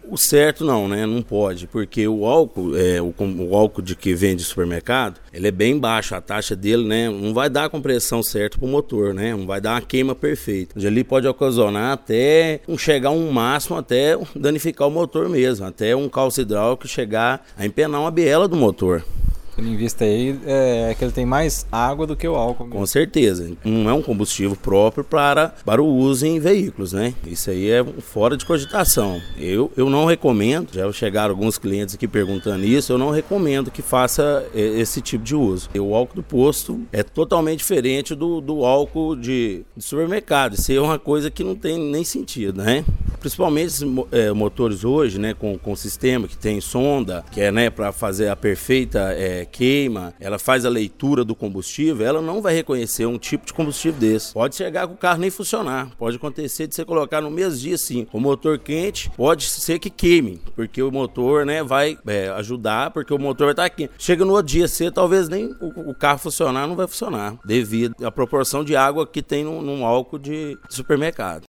O certo não, né? Não pode, porque o álcool, o álcool de que vende no supermercado, ele é bem baixo, a taxa dele, né? Não vai dar a compressão certa pro motor, né? Não vai dar uma queima perfeita. Onde ali pode ocasionar até chegar um máximo, até danificar o motor mesmo, até um calço hidráulico chegar a empenar uma biela do motor. Tendo em vista aí, é que ele tem mais água do que o álcool mesmo. Com certeza. Não é um combustível próprio para o uso em veículos, né? Isso aí é fora de cogitação. Eu não recomendo, já chegaram alguns clientes aqui perguntando isso, eu não recomendo que faça esse tipo de uso. O álcool do posto é totalmente diferente do álcool de supermercado. Isso aí é uma coisa que não tem nem sentido, né? Principalmente esses motores hoje, né, com sistema que tem sonda, que é, né, para fazer a perfeita queima, ela faz a leitura do combustível, ela não vai reconhecer um tipo de combustível desse. Pode chegar com o carro nem funcionar, pode acontecer de você colocar no mesmo dia, sim, o motor quente, pode ser que queime, porque o motor, né, vai ajudar, porque o motor vai estar quente. Chega no outro dia cedo, talvez nem o carro funcionar, não vai funcionar, devido à proporção de água que tem num álcool de supermercado.